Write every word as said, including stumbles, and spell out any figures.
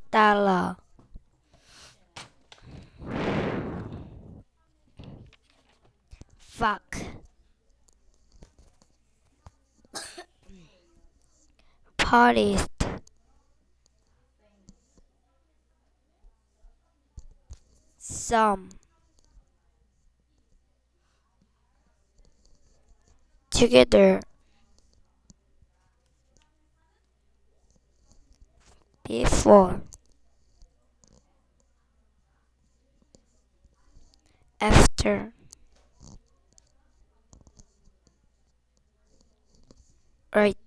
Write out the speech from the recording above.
dollar, fuck, parties, some, together, before, after, right.